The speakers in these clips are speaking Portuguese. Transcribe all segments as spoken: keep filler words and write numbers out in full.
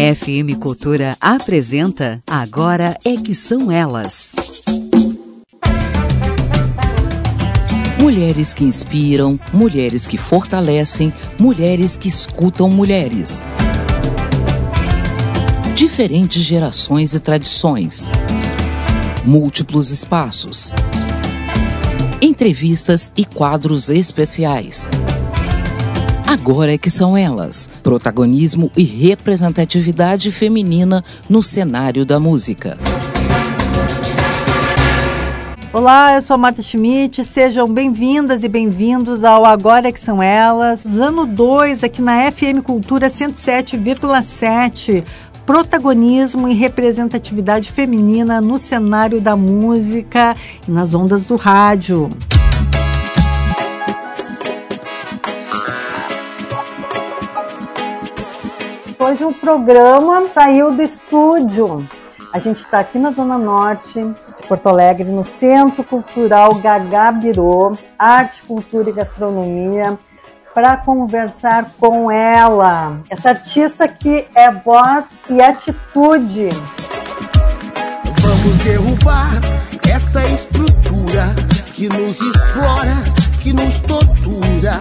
F M Cultura apresenta Agora é que são elas. Mulheres que inspiram, mulheres que fortalecem, mulheres que escutam mulheres. Diferentes gerações e tradições. Múltiplos espaços. Entrevistas e quadros especiais. Agora é que são elas, protagonismo e representatividade feminina no cenário da música. Olá, eu sou a Marta Schmidt, sejam bem-vindas e bem-vindos ao Agora é que são elas, ano dois aqui na F M Cultura cento e sete vírgula sete, protagonismo e representatividade feminina no cenário da música e nas ondas do rádio. Hoje o programa saiu do estúdio. A gente está aqui na Zona Norte de Porto Alegre, no Centro Cultural Gagá Birô, Arte, Cultura e Gastronomia, para conversar com ela, essa artista que é voz e atitude. Vamos derrubar esta estrutura que nos explora, que nos tortura.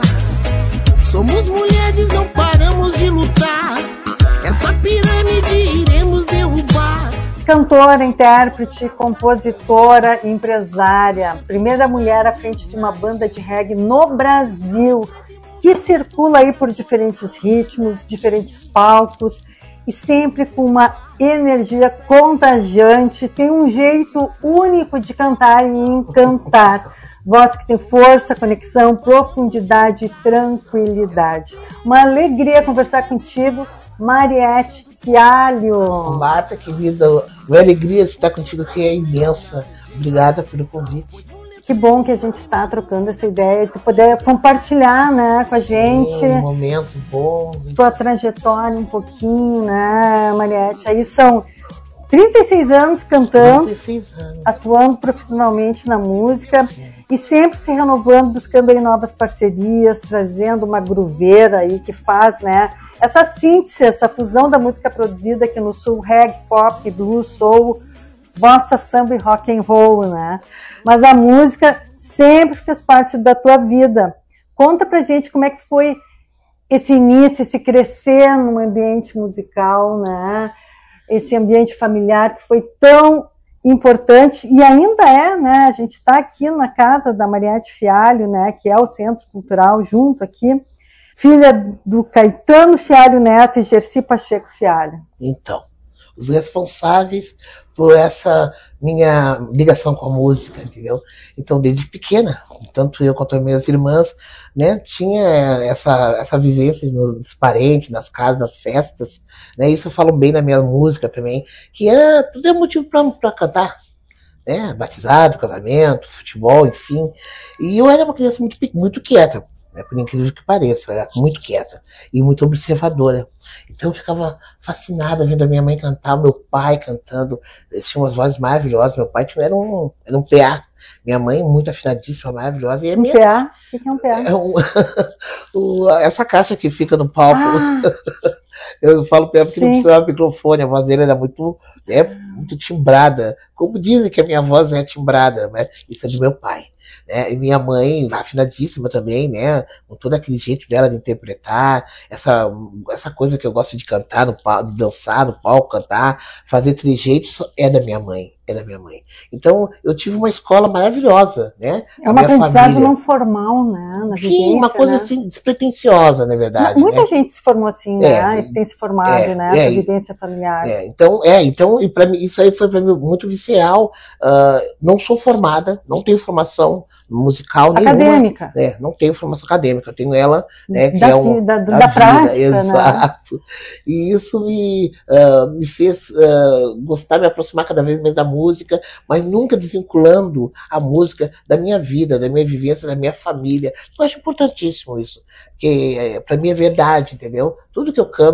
Somos mulheres, não paramos de lutar. Essa pirâmide iremos derrubar. Cantora, intérprete, compositora e empresária. Primeira mulher à frente de uma banda de reggae no Brasil, que circula aí por diferentes ritmos, diferentes palcos e sempre com uma energia contagiante. Tem um jeito único de cantar e encantar. Voz que tem força, conexão, profundidade e tranquilidade. Uma alegria conversar contigo, Mariette Fialho. Marta, querida, uma alegria de estar contigo aqui é imensa. Obrigada pelo convite. Que bom que a gente está trocando essa ideia de poder compartilhar, né, com a gente. Sim, momentos bons. Tua trajetória um pouquinho, né, Mariette? Aí são trinta e seis anos cantando, trinta e seis anos. Atuando profissionalmente na música. Sim. E sempre se renovando, buscando aí novas parcerias, trazendo uma grooveira aí que faz, né, essa síntese, essa fusão da música produzida aqui no Sul, reggae, pop, blues, soul, bossa, samba e rock and roll, né? Mas a música sempre fez parte da tua vida. Conta pra gente como é que foi esse início, esse crescer num ambiente musical, né? Esse ambiente familiar que foi tão importante e ainda é, né? A gente está aqui na casa da Mariette Fialho, né? Que é o Centro Cultural, junto aqui, filha do Caetano Fialho Neto e Gersi Pacheco Fialho. Então, os responsáveis por essa minha ligação com a música, entendeu? Então, desde pequena, tanto eu quanto as minhas irmãs, né, tinha essa, essa vivência nos parentes, nas casas, nas festas, né? Isso eu falo bem na minha música também, que é tudo é motivo para cantar, né? Batizado, casamento, futebol, enfim. E eu era uma criança muito, muito quieta, né? Por incrível que pareça, eu era muito quieta e muito observadora. Então eu ficava fascinada vendo a minha mãe cantar, o meu pai cantando. Eles tinham umas vozes maravilhosas. Meu pai era um, era um P A. Minha mãe, muito afinadíssima, maravilhosa. E a minha, um P A? O que é um P A? É um, o, essa caixa que fica no palco. Ah, eu falo P A porque sim. Não precisava microfone. A voz dele era muito, é, muito timbrada. Como dizem que a minha voz é timbrada, né? Isso é do meu pai. Né? E minha mãe, afinadíssima também, né? Com todo aquele jeito dela de interpretar, essa, essa coisa que eu gosto de cantar no palco, de dançar no palco, cantar, fazer trejeitos, é da minha mãe, é da minha mãe. Então, eu tive uma escola maravilhosa, né? É uma aprendizagem não formal, né? Na Sim, vivência, uma coisa né? assim, despretensiosa, na verdade. Muita né? gente se formou assim, né? É, tem se formado, é, né? É, Essa vivência familiar. É, então, é, então e pra mim, isso aí foi para mim muito visceral. Uh, não sou formada, não tenho formação musical acadêmica. Nenhuma, né? Não tenho formação acadêmica, eu tenho ela, né, que da, é um, da, da, da prática, exato. Né? E isso me, uh, me fez uh, gostar, me aproximar cada vez mais da música, mas nunca desvinculando a música da minha vida, da minha vivência, da minha família. Eu acho importantíssimo isso, porque para mim é verdade, entendeu? Tudo que eu canto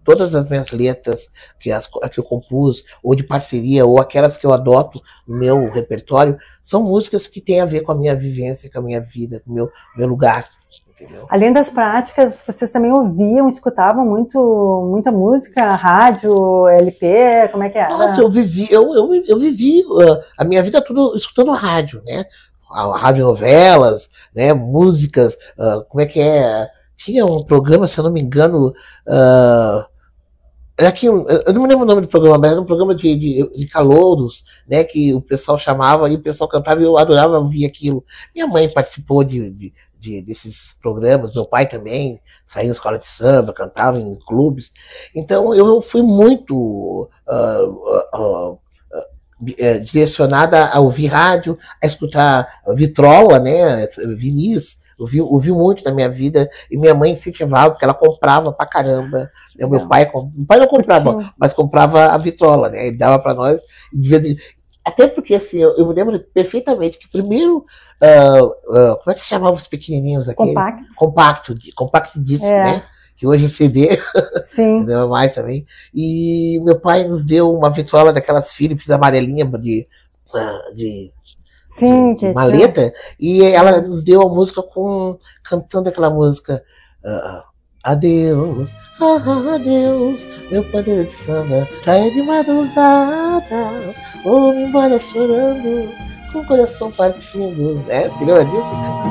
todas as minhas letras que, as, que eu compus, ou de parceria, ou aquelas que eu adoto no meu repertório, são músicas que têm a ver com a minha vivência, com a minha vida, com o meu, meu lugar. Entendeu? Além das práticas, vocês também ouviam, escutavam muito, muita música, rádio, L P, como é que era? Nossa, eu vivi, eu, eu, eu vivi uh, a minha vida toda escutando rádio, né? Radionovelas, né? Músicas, uh, como é que é? Tinha um programa, se eu não me engano, uh, aqui, eu não me lembro o nome do programa, mas era um programa de, de, de calouros, né? Que o pessoal chamava e o pessoal cantava e eu adorava ouvir aquilo. Minha mãe participou de, de De, desses programas, meu pai também saía em escola de samba, cantava em clubes, então eu fui muito uh, uh, uh, uh, direcionada a ouvir rádio, a escutar vitrola, né, vinis, ouvi, ouvi muito na minha vida, e minha mãe incentivava, porque ela comprava pra caramba, né, meu pai, meu pai não comprava, mas comprava a vitrola, né, ele dava pra nós, de vez em até porque, assim, eu, eu me lembro perfeitamente que primeiro, uh, uh, como é que se chamava os pequenininhos aqui? Compacto. Compacto, compact disc, é. Né? Que hoje é C D, Sim. não é mais também. E meu pai nos deu uma vitrola daquelas Philips amarelinha de, uh, de, Sim, de, de maleta, é. E ela nos deu a música com, cantando aquela música... Uh, Adeus, ah, adeus, meu pandeiro de samba, já é de madrugada, vou-me embora chorando, com o coração partindo, né? Você lembra disso?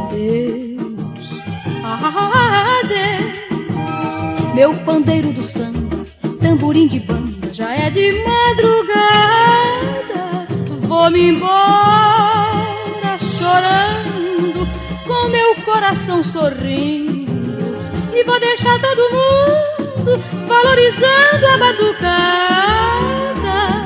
Adeus, ah, adeus, meu pandeiro do samba, tamborim de banda, já é de madrugada, vou-me embora chorando, com meu coração sorrindo. E vou deixar todo mundo valorizando a batucada.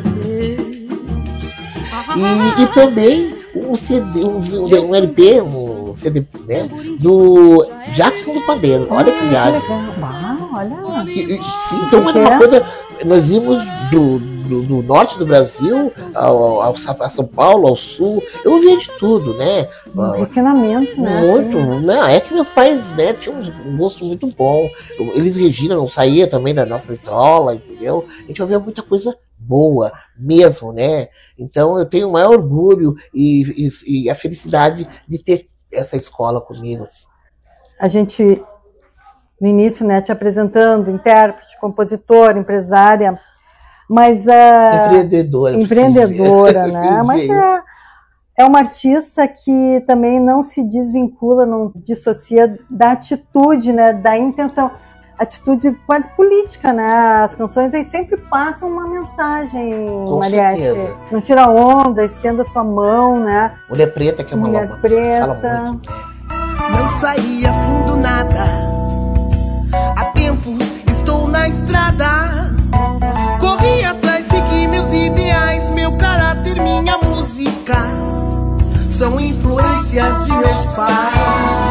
Adeus. E, e também um C D, um, um L P, um C D, né, do Jackson do Pandeiro. Olha que viagem. Ah, olha. E, e, sim, então era uma coisa. Nós vimos do, do, do norte do Brasil ao, ao, a São Paulo, ao sul. Eu ouvia de tudo, né? Um refinamento, né? Muito. Assim. Não, é que meus pais, né, tinham um gosto muito bom. Eles Regina não saía também da nossa vitrola, entendeu? A gente ouvia muita coisa boa mesmo, né? Então eu tenho o maior orgulho e, e, e a felicidade de ter essa escola comigo. Assim. A gente, no início, né, te apresentando, intérprete, compositora, empresária, mas a empreendedora, empreendedora, né? Mas é, é uma artista que também não se desvincula, não dissocia da atitude, né, da intenção. Atitude quase política, né? As canções aí sempre passam uma mensagem, com Mariette. Certeza. Não tira onda, estenda sua mão, né? Mulher Preta, que é uma Mulher lama, Preta. fala muito. Não saí assim do nada. Há tempos estou na estrada. Corri atrás, segui meus ideais, meu caráter, minha música. São influências de meus pais.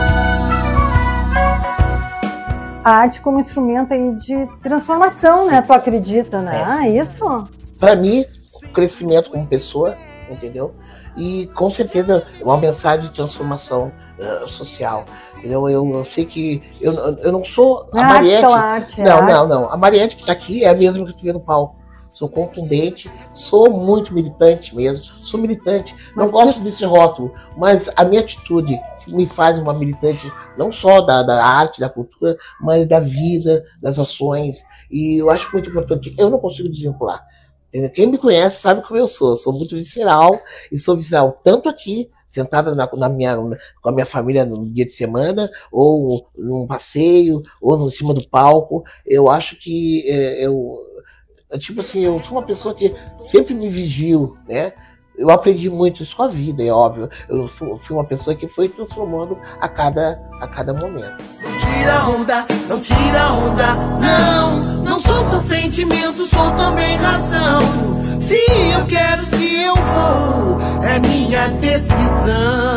A arte como instrumento aí de transformação, né? Tu acredita, né? É. Isso? Para mim, o crescimento como pessoa, entendeu? E com certeza uma mensagem de transformação uh, social. Eu, eu, eu sei que eu, eu não sou a Mariette. Arte, não, arte. não, não. A Mariette que está aqui é a mesma que eu tive no palco. Sou contundente, sou muito militante mesmo, sou militante, não mas gosto isso... desse rótulo, mas a minha atitude me faz uma militante não só da, da arte, da cultura, mas da vida, das ações, e eu acho muito importante, eu não consigo desvincular. Quem me conhece sabe como eu sou, sou muito visceral, e sou visceral tanto aqui, sentada na, na minha, com a minha família no dia de semana, ou num passeio, ou no, em cima do palco. Eu acho que é, eu... Tipo assim, eu sou uma pessoa que sempre me vigio, né? Eu aprendi muito isso com a vida, é óbvio. Eu fui uma pessoa que foi transformando a cada, a cada momento. Não tira onda, não tira onda, não. Não sou só sentimento, sou também razão. Se eu quero, se eu vou, é minha decisão.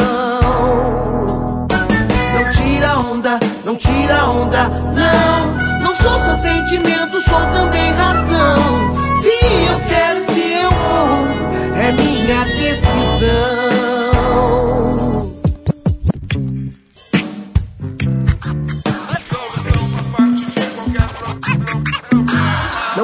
Não tira onda, não tira onda, não. Não sou só sentimento, sou também razão. Se eu quero, se eu vou, é minha decisão.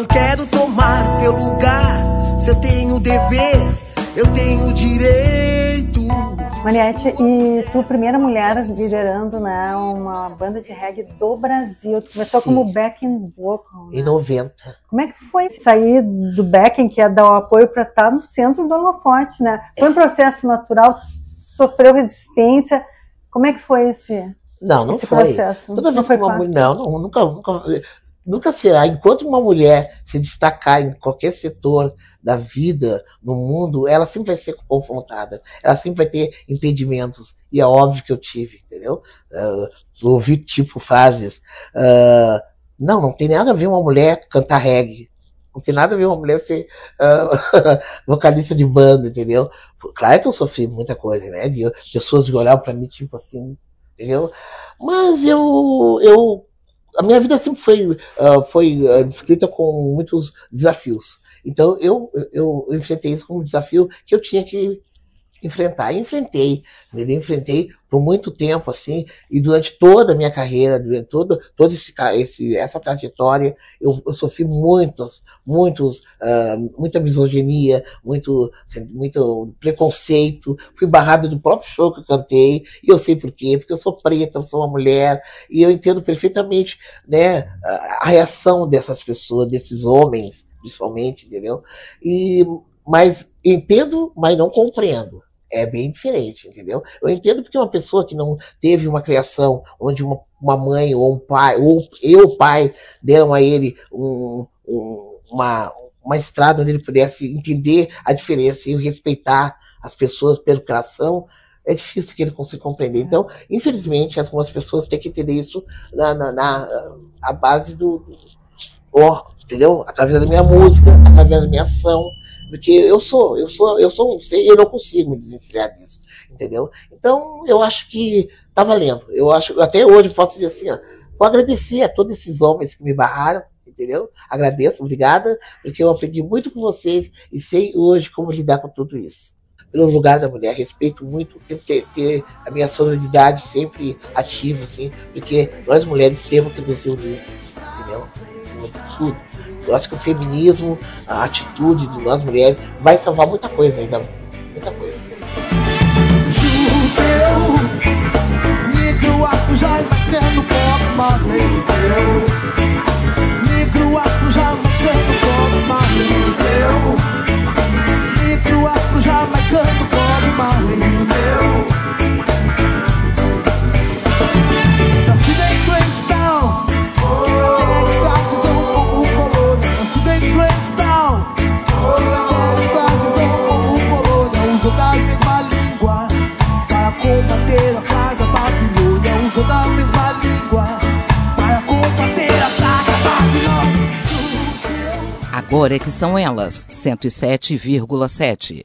Não quero tomar teu lugar. Se eu tenho dever, eu tenho direito. Mariette, e tu, primeira mulher liderando, né, uma banda de reggae do Brasil. Tu começou Sim. como backing vocal, né? Em noventa. Como é que foi sair do backing, que é dar o apoio para estar no centro do holofote, né? Foi um processo natural? Sofreu resistência? Como é que foi esse, não, não esse foi. processo? Toda vez que uma mulher... Não, não, nunca... nunca... Nunca será. Enquanto uma mulher se destacar em qualquer setor da vida, no mundo, ela sempre vai ser confrontada. Ela sempre vai ter impedimentos. E é óbvio que eu tive, entendeu? Uh, ouvi tipo frases. Uh, não, não tem nada a ver uma mulher cantar reggae. Não tem nada a ver uma mulher ser uh, vocalista de banda, entendeu? Claro que eu sofri muita coisa, né? De pessoas que olhavam pra mim, tipo assim, entendeu? Mas eu... eu A minha vida sempre foi, uh, foi uh, descrita com muitos desafios. Então, eu, eu, eu enfrentei isso como um desafio que eu tinha que enfrentar. E enfrentei, entendeu? Enfrentei por muito tempo, assim, e durante toda a minha carreira, durante todo, todo esse, esse, essa trajetória, eu, eu sofri muitos, muitos, uh, muita misoginia, muito, muito preconceito, fui barrado do próprio show que eu cantei, e eu sei por quê, porque eu sou preta, eu sou uma mulher, e eu entendo perfeitamente, né, a, a reação dessas pessoas, desses homens, principalmente, entendeu? E, mas entendo, mas não compreendo. É bem diferente, entendeu? Eu entendo porque uma pessoa que não teve uma criação onde uma, uma mãe ou um pai, ou eu, pai, deram a ele um, um, uma, uma estrada onde ele pudesse entender a diferença e respeitar as pessoas pelo que elas são, é difícil que ele consiga compreender. Então, infelizmente, algumas pessoas têm que entender isso na, na, na a base do... Oh, entendeu? Através da minha música, através da minha ação. Porque eu sou, eu sou, eu sou um ser, eu não consigo me desvencilhar disso, entendeu? Então, eu acho que tá valendo. Eu acho, até hoje eu posso dizer assim, ó, vou agradecer a todos esses homens que me barraram, entendeu? Agradeço, obrigada, porque eu aprendi muito com vocês e sei hoje como lidar com tudo isso. Pelo lugar da mulher, respeito muito, tento ter, ter a minha sonoridade sempre ativa, assim, porque nós mulheres temos que nos unir, entendeu? Acima de tudo. Eu acho que o feminismo, a atitude de nós mulheres vai salvar muita coisa ainda. Muita coisa. Judeu, negro, afro, jamaicano, pop, marleu. Negro, afro, jamaicano, pop, marleu. Negro, afro, jamaicano, pop, marleu. Nascido em Trenchtown. Combater a praga babilônia, uso da mesma língua para combater a praga babilônia. Agora é que são elas, cento e sete vírgula sete.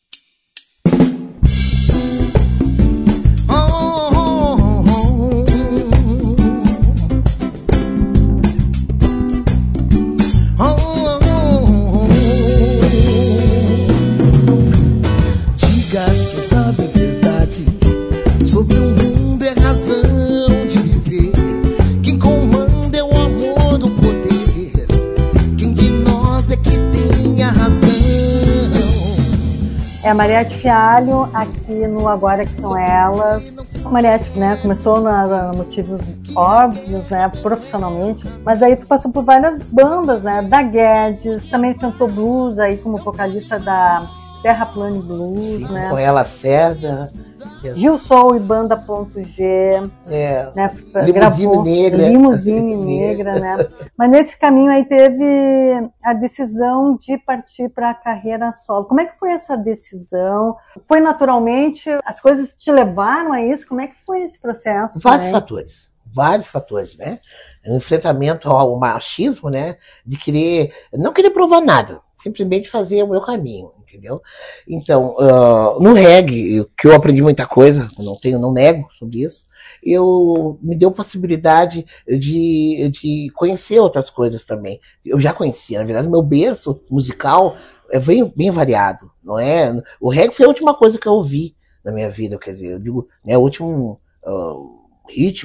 É a Mariette Fialho, aqui no Agora Que São Elas. A Mariette, né, começou na, na motivos óbvios, né, profissionalmente, mas aí tu passou por várias bandas, né, da Guedes, também cantou blues aí como vocalista da Terra Plane Blues, Sim, né. Com ela Cerda. Gil Soul e Banda Ponto G, é, né, Limusine gravou Negra. Limusine Negra, né? Mas nesse caminho aí teve a decisão de partir para a carreira solo. Como é que foi essa decisão? Foi naturalmente? As coisas te levaram a isso? Como é que foi esse processo? Vários né? fatores. Vários fatores, né? Um enfrentamento ao machismo, né? De querer, não querer provar nada, simplesmente fazer o meu caminho, entendeu? Então, uh, no reggae, que eu aprendi muita coisa, não tenho, não nego sobre isso, eu me deu possibilidade de, de conhecer outras coisas também. Eu já conhecia, na verdade, meu berço musical é bem, bem variado, não é? O reggae foi a última coisa que eu ouvi na minha vida, quer dizer, eu digo, né, o último uh, ritmo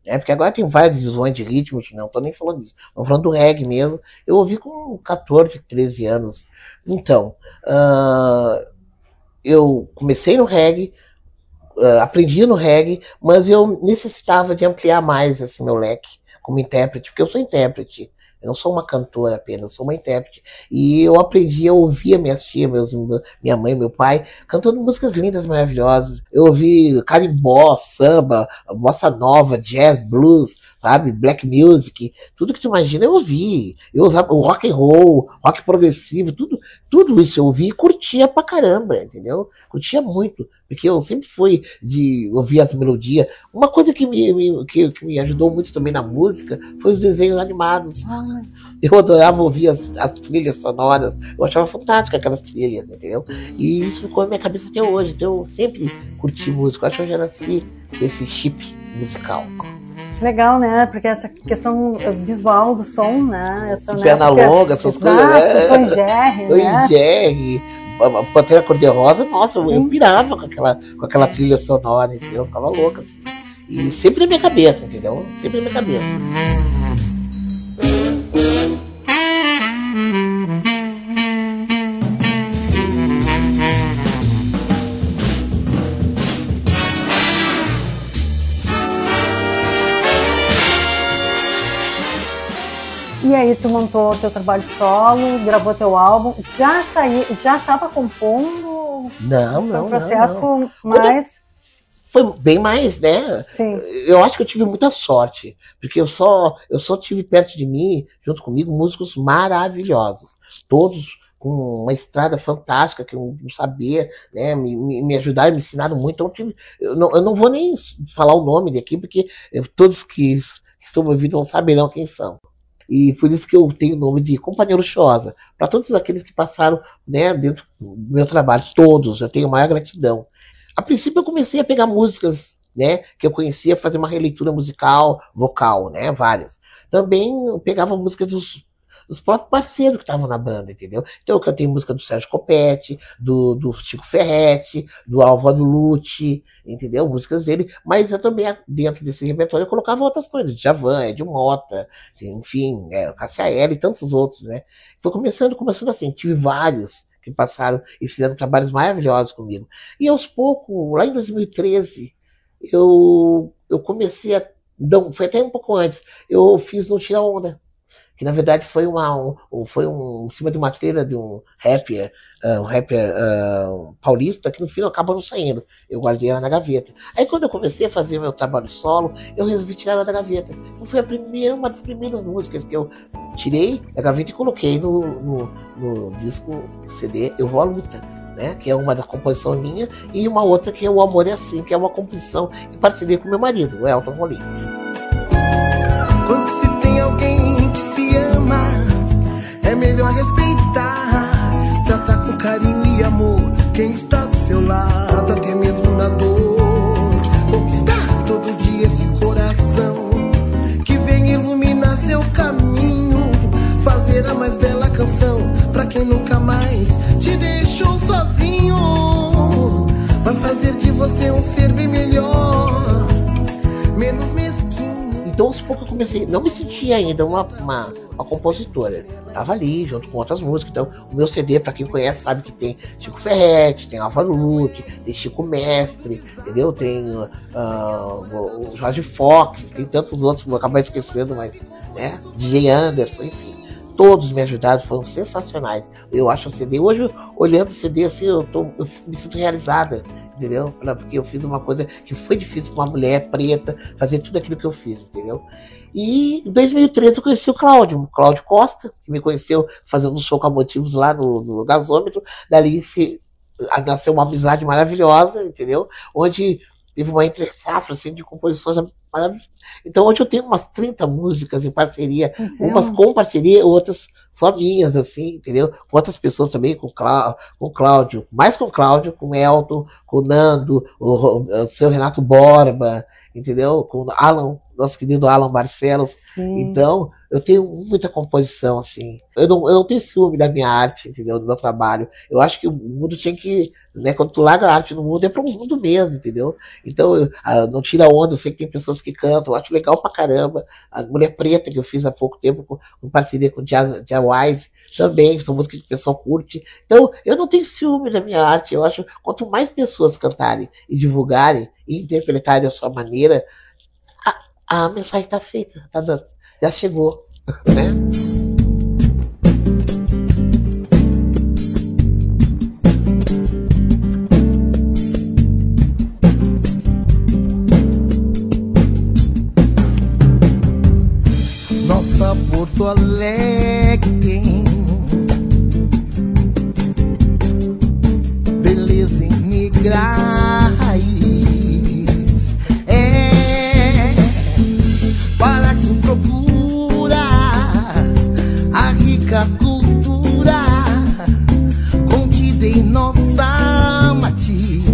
né? Porque agora tem várias visões de ritmos, não estou nem falando disso, estou falando do reggae mesmo. Eu ouvi com catorze, treze anos. Então, uh, eu comecei no reggae, uh, aprendi no reggae, mas eu necessitava de ampliar mais esse meu leque como intérprete, porque eu sou intérprete. Eu não sou uma cantora apenas, eu sou uma intérprete. E eu aprendi a ouvir a minha tia, meus, minha mãe, meu pai, cantando músicas lindas, maravilhosas. Eu ouvi carimbó, samba, bossa nova, jazz, blues, sabe? Black music, tudo que tu imagina eu ouvi. Eu usava o rock and roll, rock progressivo, tudo, tudo isso eu ouvi e curtia pra caramba, entendeu? Curtia muito, porque eu sempre fui de ouvir as melodias. Uma coisa que me, me, que, que me ajudou muito também na música foi os desenhos animados. Eu adorava ouvir as, as trilhas sonoras, eu achava fantástico aquelas trilhas, entendeu? E isso ficou na minha cabeça até hoje, então eu sempre curti música, eu acho que eu já nasci desse chip musical. Legal, né? Porque essa questão visual do som, né? Essa, perna né? longa, essas Exato, coisas, né? Tom Jerry, né? Jerry, a Pantera Cor-de-Rosa, nossa, eu, eu pirava com aquela, com aquela trilha sonora, entendeu? Eu ficava louca, assim. E sempre na minha cabeça, entendeu? Sempre na minha cabeça. E aí tu montou teu trabalho solo, gravou teu álbum, já saiu, já estava compondo? Não, não, um processo não, não. mais... Foi bem mais, né? Sim. Eu acho que eu tive muita sorte, porque eu só, eu só tive perto de mim, junto comigo, músicos maravilhosos, todos com uma estrada fantástica que eu não sabia, né? Me, me, me ajudaram, me ensinaram muito. Então eu, tive, eu, não, eu não vou nem falar o nome daqui, porque eu, todos que estão me ouvindo não saberão quem são. E por isso que eu tenho o nome de Companhia Luxuosa. Para todos aqueles que passaram, né, dentro do meu trabalho, todos, eu tenho maior gratidão. A princípio eu comecei a pegar músicas, né, que eu conhecia, fazer uma releitura musical, vocal, né, várias. Também eu pegava músicas dos, dos próprios parceiros que estavam na banda, entendeu? Então eu cantei música do Sérgio Copete, do, do Chico Ferretti, do Álvaro Lute, entendeu? Músicas dele, mas eu também, dentro desse repertório, eu colocava outras coisas, Djavan, Ed Mota, enfim, é, Cássia Eller e tantos outros, né? Foi começando, começando assim, tive vários que passaram e fizeram trabalhos maravilhosos comigo. E aos poucos, lá em dois mil e treze, eu, eu comecei a... Não, foi até um pouco antes, eu fiz No Tira Onda, que na verdade foi uma um, foi um em cima de uma trilha de um rapper, uh, um rapper uh, paulista, que no final acabou não saindo. Eu guardei ela na gaveta. Aí quando eu comecei a fazer meu trabalho solo, eu resolvi tirar ela da gaveta. Então foi a primeira, uma das primeiras músicas que eu tirei da gaveta e coloquei no, no, no disco C D Eu Vou à Luta, né? Que é uma da composição minha, e uma outra que é O Amor é Assim, que é uma composição em parceria com meu marido, o Elton Rolim. Quando se tem alguém que se ama, é melhor respeitar, tratar com carinho e amor quem está do seu lado, até mesmo na dor. Conquistar todo dia esse coração que vem iluminar seu caminho, fazer a mais bela canção pra quem nunca mais te deixou sozinho. Vai fazer de você um ser bem melhor, menos mesquinho. Então, aos poucos eu comecei, não me sentia ainda uma, uma, uma compositora. Tava ali, junto com outras músicas. Então, o meu C D, pra quem conhece, sabe que tem Chico Ferretti, tem Álvaro Lute, tem Chico Mestre, entendeu? Tem uh, o Jorge Fox, tem tantos outros que vou acabar esquecendo, mas, né? D J Anderson, enfim. Todos me ajudaram, foram sensacionais. Eu acho o C D, hoje, olhando o C D assim, eu, tô, eu me sinto realizada, entendeu? Porque eu fiz uma coisa que foi difícil para uma mulher preta fazer tudo aquilo que eu fiz, entendeu? E em dois mil e treze eu conheci o Cláudio, o Cláudio Costa, que me conheceu fazendo um show com a Motivos lá no, no Gasômetro. Dali se, nasceu uma amizade maravilhosa, entendeu? Onde teve uma entre-safra assim, de composições maravilhosas. Então hoje eu tenho umas trinta músicas em parceria, Sim. umas com parceria, outras só minhas, assim, entendeu? Com outras pessoas também, com Clá- com Cláudio, mais com Cláudio, com Elton, com o Nando, o, o seu Renato Borba, entendeu? Com Alan, nosso querido Alan Barcelos. Sim. Então, eu tenho muita composição, assim. Eu não, eu não tenho ciúme da minha arte, entendeu? Do meu trabalho. Eu acho que o mundo tem que, né? Quando tu larga a arte no mundo, é para o mundo mesmo, entendeu? Então, eu, não tira onda, eu sei que tem pessoas que cantam, eu acho legal pra caramba. A Mulher Preta, que eu fiz há pouco tempo, com, com parceria com o Jazz Wise, também, são músicas que o pessoal curte. Então, eu não tenho ciúme da minha arte, eu acho, quanto mais pessoas cantarem e divulgarem e interpretarem a sua maneira, a, a mensagem tá feita, tá dando, já chegou, né? Nossa Porto Alegre tem beleza em raiz, é para quem procura a rica cultura contida em nossa matiz.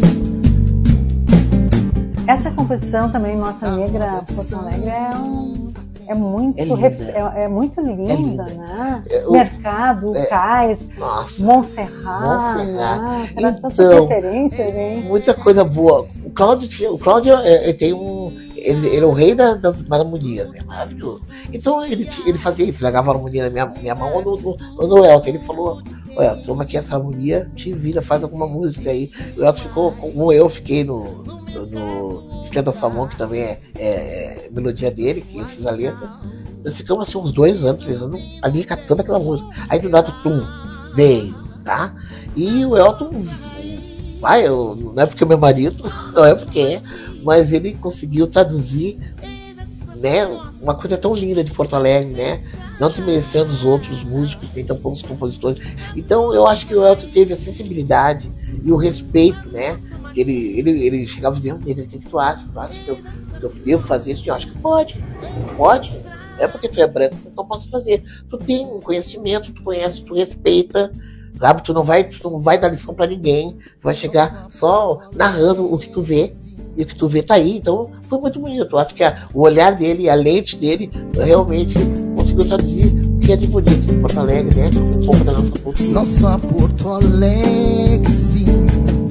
Essa composição também, Nossa Negra Porto Alegre, é um É muito, é, ref... é, é muito linda, é linda. Né? É, o... Mercado, é... Cais, Nossa. Montserrat, né? Traz então, tanta referência, hein? Muita coisa boa. O Cláudio, tinha, o Cláudio é, é, tem um, ele, ele é o rei da, das harmonias, é maravilhoso. Então ele, ele fazia isso, ele largava a harmonia na minha, minha mão ou no, no, no Elton. Ele falou: olha, toma aqui essa harmonia, te vira, faz alguma música aí. O Elton ficou como eu fiquei no, no, no Estenda Sua Mão, que também é, é, é melodia dele, que eu fiz a letra. Nós ficamos assim uns dois anos, três anos ali catando aquela música. Aí do nada, tum, veio, tá? E o Elton, vai, eu, não é porque é meu marido, não é porque é, mas ele conseguiu traduzir, né, uma coisa tão linda de Porto Alegre, né? Não desmerecendo os outros músicos, nem tampouco os compositores. Então eu acho que o Elton teve a sensibilidade e o respeito, né? Ele, ele, ele chegava dizendo dele: o que, que tu acha? Tu acha que eu, que eu devo fazer isso? Eu acho que pode, pode. Não é porque tu é branco que eu não posso fazer. Tu tem um conhecimento, tu conhece, tu respeita, sabe? Tu não vai, tu não vai dar lição pra ninguém, tu vai chegar só narrando o que tu vê, e o que tu vê tá aí. Então foi muito bonito. Eu acho que a, o olhar dele, a lente dele, realmente conseguiu traduzir o que é de bonito em Porto Alegre, né? Um pouco da nossa cultura. Nossa Porto Alegre, sim.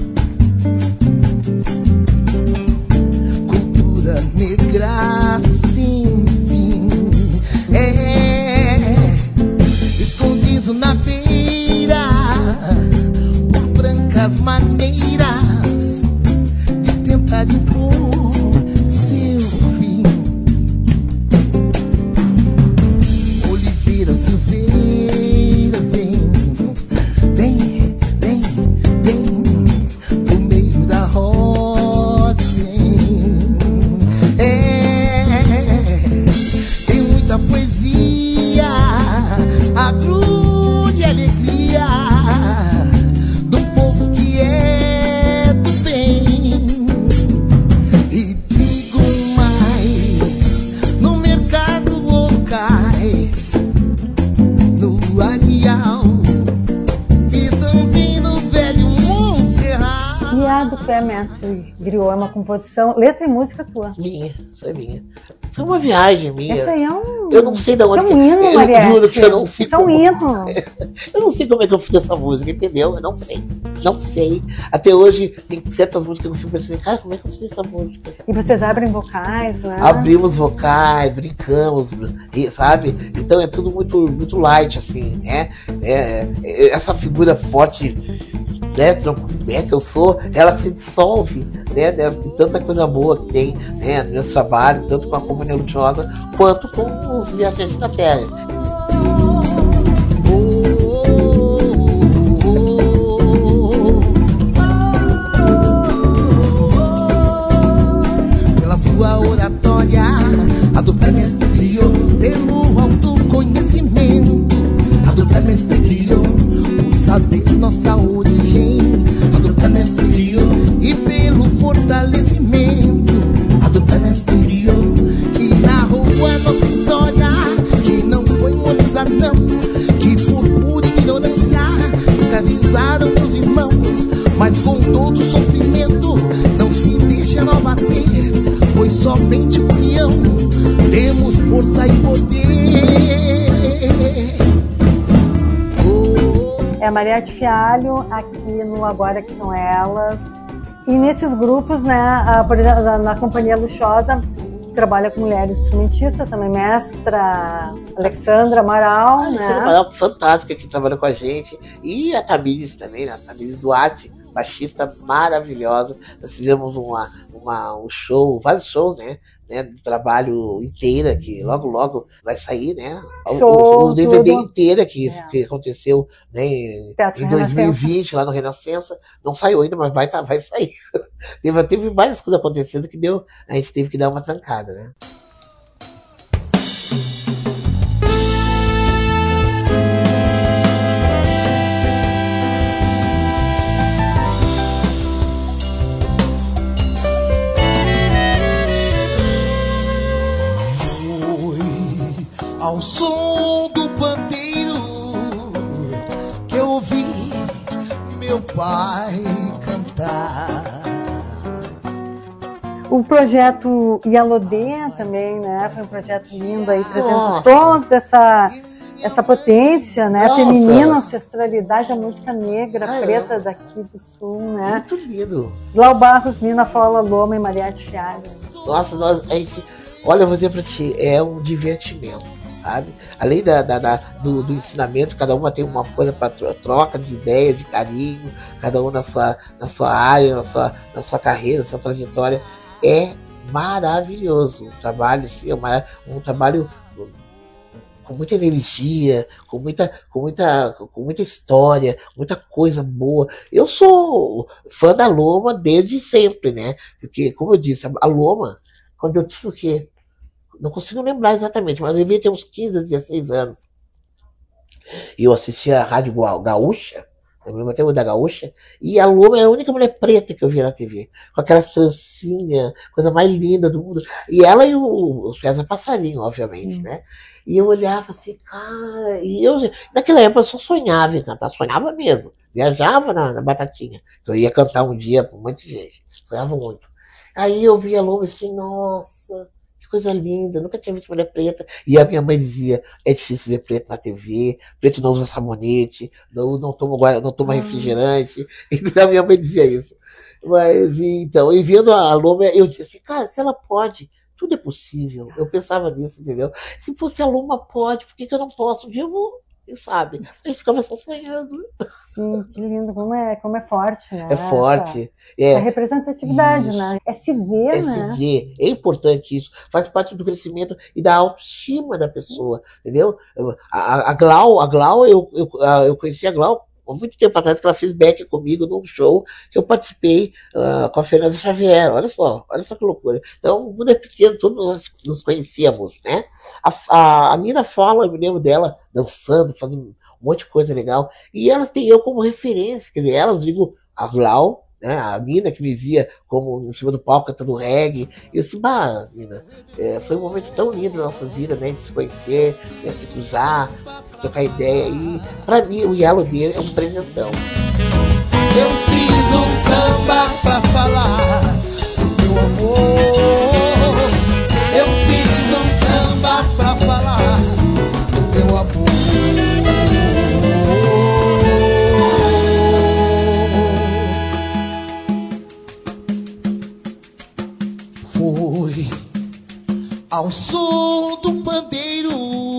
Cultura negra, sim, sim. É escondido na beira por brancas maneiras de tentar impor seu fim. Oliveira Silveira vem, vem, vem, vem por meio da roda, é, tem muita poesia, agrura e alegria do povo que é do bem. E digo mais, no mercado ou cais, no Areal e também no velho Montserrat. E a do Pé Mestre Griot é uma composição, letra e música tua. Minha, isso é minha. Foi uma viagem minha. Essa aí é um... Eu não sei de onde. Isso é um hino, eu Mariette. juro que eu não sei. Isso é um como... hino. Eu não sei como é que eu fiz essa música, entendeu? Eu não sei. Não sei. Até hoje tem certas músicas que eu fico pensando, cara, como é que eu fiz essa música? E vocês abrem vocais, né? Abrimos vocais, brincamos, sabe? Então é tudo muito, muito light, assim, né? É, é, essa figura forte, né, né, que eu sou, ela se dissolve, né, de tanta coisa boa que tem, né, no meu trabalho, tanto com a Companhia Luxuosa quanto com os Viajantes da Terra. Pela sua oratória, a do Pé Mestre criou pelo autoconhecimento, a do Pé Mestre criou por saber nossa origem, a do Pé Mestre criou e pelo fortalecimento, a do Pé Mestre criou que narrou a nossa história, que não foi molezadão, que por pura ignorância escravizaram meus irmãos, mas com todo sofrimento não se deixa não bater, pois somente união temos força e poder. É a Mariette Fialho aqui no Agora Que São Elas. E nesses grupos, né, a, por exemplo, na, na Companhia Luxuosa, trabalha com mulheres instrumentistas, também mestra Alexandra Amaral. A Alexandra né? Amaral, fantástica, que trabalha com a gente. E a Tamires também, né? A Tamires Duarte, baixista maravilhosa. Nós fizemos uma, uma, um show, vários shows, né? né do trabalho inteira, que logo, logo vai sair, né? Show, o, o D V D tudo. inteira que, É. que aconteceu, né, em Teatro dois mil e vinte, Renascença. lá no Renascença. Não saiu ainda, mas vai, tá, vai sair. teve, teve várias coisas acontecendo que deu, a gente teve que dar uma trancada, né? Ao som do pandeiro que eu ouvi meu pai cantar. O projeto Yalodê também, né? Foi um projeto lindo aí, trazendo Nossa. toda essa, essa potência, né? Nossa. Feminina, ancestralidade da música negra, Ah, preta é. daqui do sul, né? Muito lindo. Glau Barros, Nina Fola Loma e Mariette Fialho. Nossa, nós, a gente, olha, eu vou dizer pra ti, é um divertimento, sabe? Além da, da, da- do, do ensinamento, cada uma tem uma coisa para troca de ideias, de carinho, cada um na sua, na sua área, na sua, na sua carreira, na sua trajetória. É maravilhoso. Um trabalho, assim, é uma- um trabalho com muita energia, com muita, com muita, com muita história, muita coisa boa. Eu sou fã da Loma desde sempre, né? Porque, como eu disse, a Loma, quando eu tinha o quê? Não consigo lembrar exatamente, mas eu devia ter uns quinze, dezesseis anos. E eu assistia a Rádio Gua- Gaúcha, eu me lembro até o da Gaúcha, e a Loma era a única mulher preta que eu via na T V, com aquelas trancinhas, coisa mais linda do mundo. E ela e o, o César Passarinho, obviamente, Sim. né? E eu olhava assim, cara, e eu, naquela época eu só sonhava em cantar, sonhava mesmo. Viajava na, na Batatinha, que eu ia cantar um dia pra um monte de gente, sonhava muito. Aí eu via a Loma assim, nossa, que coisa linda, nunca tinha visto mulher preta. E a minha mãe dizia, é difícil ver preto na T V, preto não usa sabonete, não, não toma, guarda- não toma Ah. refrigerante. Então a minha mãe dizia isso. Mas, e, então, e vendo a Loma, eu disse assim, cara, se ela pode, tudo é possível. Eu pensava nisso, entendeu? Se fosse a Loma pode, por que, que eu não posso? Um dia eu vou, quem sabe? A gente ficava só sonhando. Sim, que lindo, como é, como é forte, né? É forte. Essa, essa É, representatividade, Isso. né? É se ver, é né? se ver. É importante isso. Faz parte do crescimento e da autoestima da pessoa, entendeu? A, a, a Glau, a Glau eu, eu, a- eu conheci a Glau há muito tempo atrás, que ela fez back comigo num show que eu participei ah, com a Fernanda Xavier. Olha só, olha só que loucura. Então, o mundo é pequeno, todos nós nos conhecíamos, né? A, a, a Nina Fala, eu me lembro dela dançando, fazendo um monte de coisa legal. E ela tem eu como referência, quer dizer, elas digo a Glau, né, a Nina que me via como em cima do palco cantando reggae, e eu disse, bah, Nina, é, foi um momento tão lindo nas nossas vidas, né, de se conhecer, de se cruzar, trocar ideia, e pra mim o Yalo dele é um presentão. Eu fiz um samba pra falar do meu amor. Eu fiz um samba pra falar do meu amor. Foi ao som do pandeiro.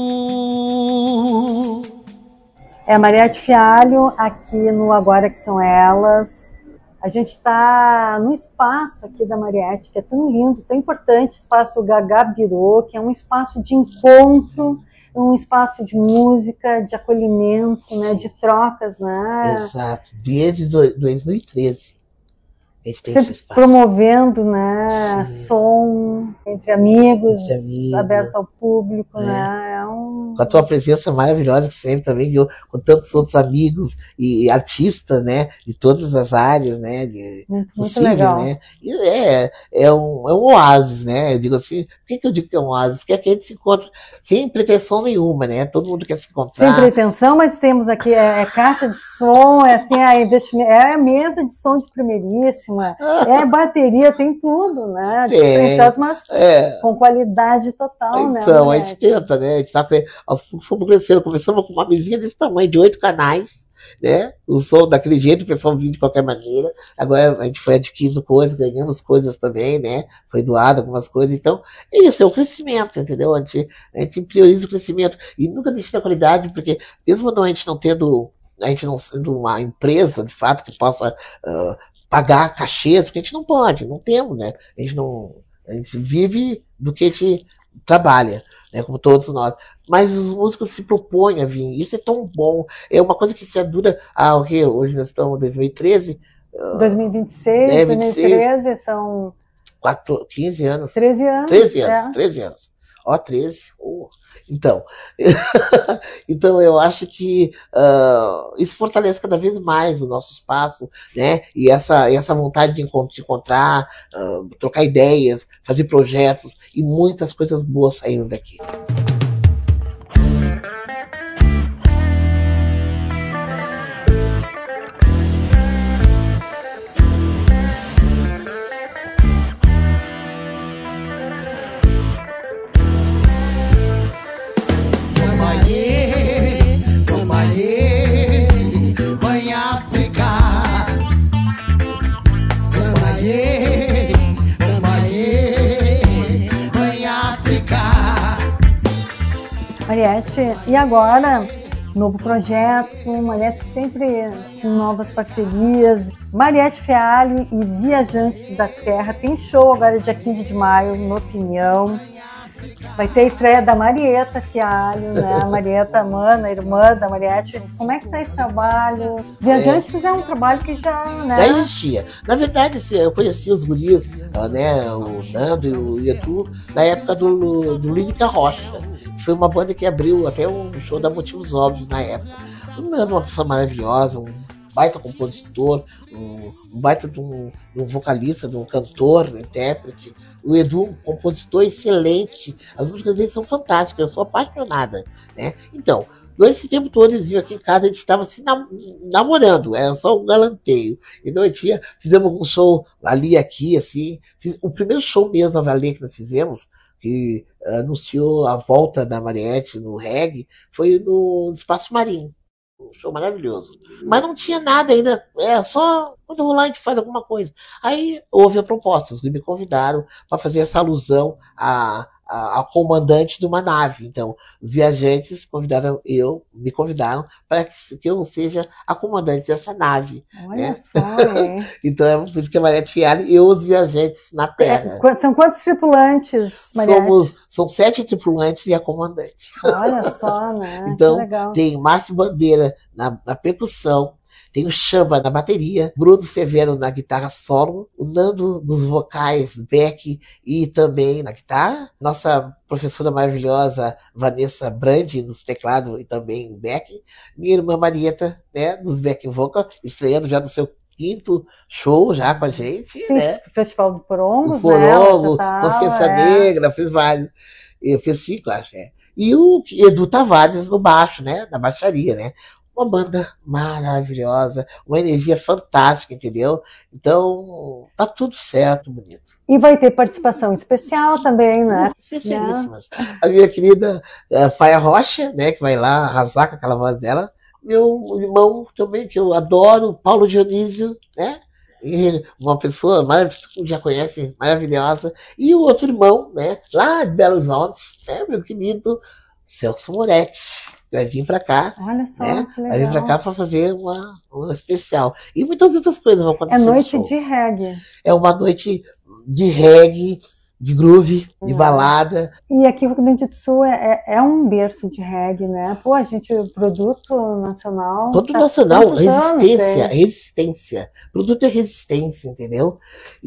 É a Mariette Fialho, aqui no Agora Que São Elas. A gente está no espaço aqui da Mariette, que é tão lindo, tão importante, espaço Gagá Birô, que é um espaço de encontro, um espaço de música, de acolhimento, né, de trocas, né? Exato, desde do- dois mil e treze a gente tem Sempre esse espaço. promovendo, né, Sim. som entre amigos, Entre amigos. aberto ao público, É. né? É um... Com a tua presença maravilhosa que sempre também, eu, com tantos outros amigos e artistas, né, de todas as áreas, né, de, Muito, muito possível, legal. né, e é, é, um, é um oásis, né, eu digo assim, por que, que eu digo que é um oásis? Porque aqui a gente se encontra sem pretensão nenhuma, né, todo mundo quer se Sem encontrar. pretensão, mas temos aqui é, é caixa de som, é assim, a investimento, é a mesa de som de primeiríssima, é bateria, tem tudo, né? Tem. Preciosas, mas É, com qualidade total, né? então, a Mariette? gente tenta, né, a gente tá, cre- aos poucos fomos crescendo, começamos com uma mesinha desse tamanho, de oito canais, né? O som daquele jeito, o pessoal vinha de qualquer maneira. Agora a gente foi adquirindo coisas, ganhamos coisas também, né? Foi doado algumas coisas. Então, é isso, é o crescimento, entendeu? A gente, a gente prioriza o crescimento e nunca deixa a qualidade, porque mesmo não, a gente não tendo, a gente não sendo uma empresa, de fato, que possa uh, pagar cachês, porque a gente não pode, não temos, né? A gente não, a gente vive do que a gente trabalha, né, como todos nós. Mas os músicos se propõem a vir. Isso é tão bom. É uma coisa que já dura. Ah, o que? Hoje nós estamos em dois mil e treze. dois mil e vinte e seis, é, dois mil e treze são. quatro, quinze anos. treze anos. treze anos. É. treze anos. Ó, treze. Oh. Então, então, eu acho que uh, isso fortalece cada vez mais o nosso espaço, né? E essa, essa vontade de se encontrar, uh, trocar ideias, fazer projetos e muitas coisas boas saindo daqui. Mariette, e agora, novo projeto, Mariette sempre com novas parcerias. Mariette Feali e Viajantes da Terra tem show agora dia quinze de maio no Pinhão. Vai ter a estreia da Marieta Feali, né? A Marieta, mana, irmã da Mariette. Como é que tá esse trabalho? Viajantes é, é um trabalho que já, né? Já existia. Na verdade, eu conheci os guris, né? O Nando e o Edu, na época do, do Lírica Rocha. Foi uma banda que abriu até um show da Motivos Óbvios na época. O Nando é uma pessoa maravilhosa, um baita compositor, um, um baita de um, de um vocalista, de um cantor, um intérprete. O Edu, um compositor excelente. As músicas dele são fantásticas, eu sou apaixonada, né? Então, durante esse tempo todo eles vinham aqui em casa, a gente estava se nam- namorando, era só um galanteio. Então a gente fizemos um show ali e aqui, assim. Fiz, o primeiro show mesmo, a Valer, que nós fizemos, que anunciou a volta da Mariette no reggae, foi no Espaço Marinho. Um show maravilhoso. Mas não tinha nada ainda, é só quando eu vou lá a gente faz alguma coisa. Aí houve a proposta, os me convidaram para fazer essa alusão a, a, a comandante de uma nave. Então, os viajantes convidaram eu, me convidaram para que, que eu seja a comandante dessa nave. Olha né? só, hein? Então é por isso que a Mariette Feali e os viajantes na Terra. É, são quantos tripulantes, Mariette? Somos, são sete tripulantes e a comandante. Olha só, né? Então, que legal. tem Márcio Bandeira na, na percussão, tem o Chamba na bateria, Bruno Severo na guitarra solo, o Nando nos vocais, Beck e também na guitarra, nossa professora maravilhosa Vanessa Brandi nos teclados e também Beck, minha irmã Marieta, né, nos back vocal, estreando já no seu quinto show já com a gente, Sim, né? Festival do Porongos, O Porongo, né? Consciência é. Negra, fez vários. Eu fiz cinco, acho, é. E o Edu Tavares no baixo, né? Na baixaria, né? Uma banda maravilhosa, uma energia fantástica, entendeu? Então, tá tudo certo, bonito. E vai ter participação especial também, né? Especialíssimas. Yeah. A minha querida uh, Faia Rocha, né? Que vai lá arrasar com aquela voz dela. Meu irmão também, que eu adoro, Paulo Dionísio, né? E uma pessoa maravilhosa, que já conhece, maravilhosa. E o outro irmão, né? Lá de Belo Horizonte, né? Meu querido Celso Moretti. Vai vir para cá. Olha só, né? que legal. Vai vir para cá para fazer uma, uma especial. E muitas outras coisas vão acontecer. É noite de reggae. É uma noite de reggae, de groove, de uhum. balada. E aqui o Rio Grande do Sul é, é, é um berço de reggae, né? Pô, a gente, produto nacional... Produto tá nacional, resistência, anos, resistência. Produto é resistência, entendeu?